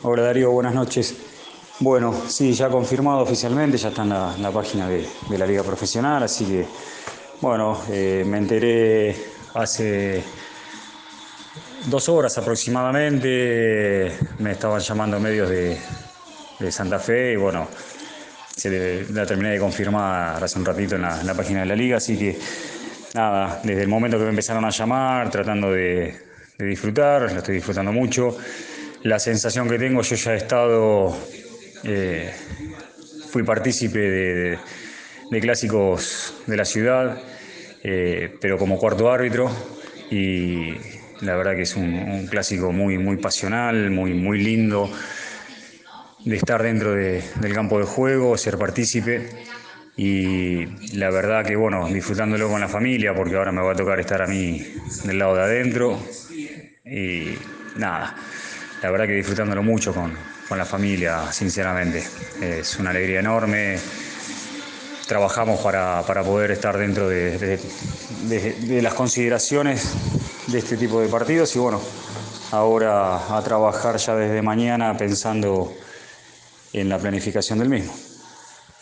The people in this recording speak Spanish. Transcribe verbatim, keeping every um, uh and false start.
Hola Darío, buenas noches. Bueno, sí, ya confirmado oficialmente, ya está en la, en la página de, de la Liga Profesional, así que, bueno, eh, me enteré hace dos horas aproximadamente, me estaban llamando medios de, de Santa Fe y bueno, se le- la terminé de confirmar hace un ratito en la, en la página de la Liga, así que nada, desde el momento que me empezaron a llamar, tratando de, de disfrutar, lo estoy disfrutando mucho. La sensación que tengo, yo ya he estado, eh, fui partícipe de, de- de clásicos de la ciudad, eh, pero como cuarto árbitro, y la verdad que es un, un clásico muy, muy pasional, muy, muy lindo de estar dentro de- del campo de juego, ser partícipe y la verdad que bueno, disfrutándolo con la familia porque ahora me va a tocar estar a mí del lado de adentro y nada, la verdad que disfrutándolo mucho con, con la familia, sinceramente. Es una alegría enorme. Trabajamos para, para poder estar dentro de, de- de- de las consideraciones de este tipo de partidos y bueno, ahora a trabajar ya desde mañana pensando en la planificación del mismo.